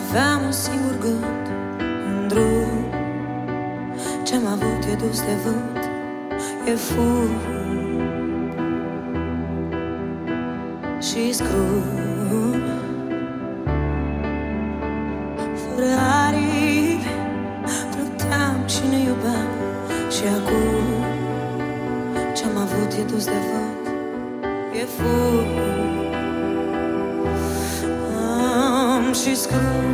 Aveam un singur gând, un drum. Ce-am avut e dus de vânt, e fum și scrum. Fără aripi pluteam și ne iubeam. Și acum ce-am avut e dus de vânt, e fum și scrum.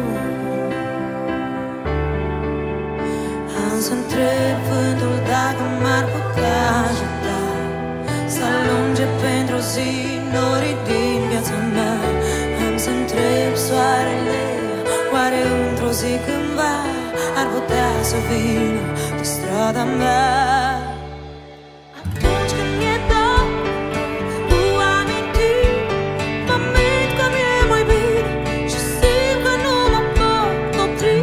Am să întreb vântul dacă m-ar putea ajuta să alunge pentru zi norii din viața mea. Am să întreb soarele, oare într-o zi cândva ar putea să vină pe strada mea. Atunci când mi-e dor cu amintiri, mă mint că mi-e mai bine și simt că nu mă pot opri.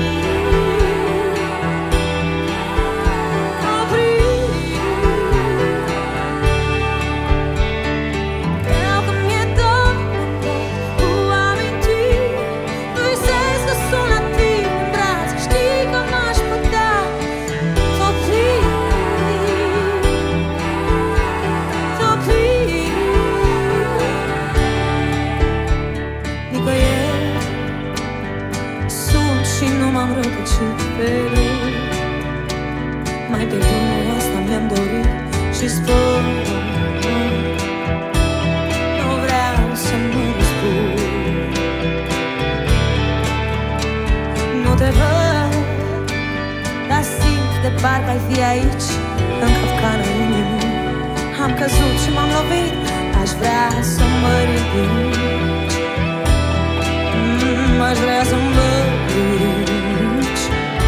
Vreau că mi-e dor cu amintiri, visez că sunt la tine în brațe, știi că m-aș putea topi. Nicăieri sunt și nu m-am rătăcit pe rând. Mai pe drumul ăsta mi-am dorit și spun, nu vreau să mă răspund. Nu te văd, dar simt de parcă ai fi aici, în capcana inimii. Am căzut și m-am lovit, aș vrea să mă ridici. Aș vrea să mă ridici.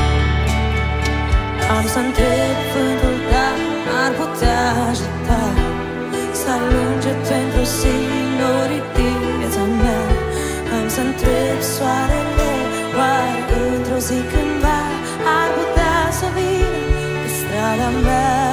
Am să întreb vântul dacă ar putea ajuta să alunge pentru zi norii din viața mea. Am să întreb soarele, oare într-o zi cândva ar putea să vină pe strada mea.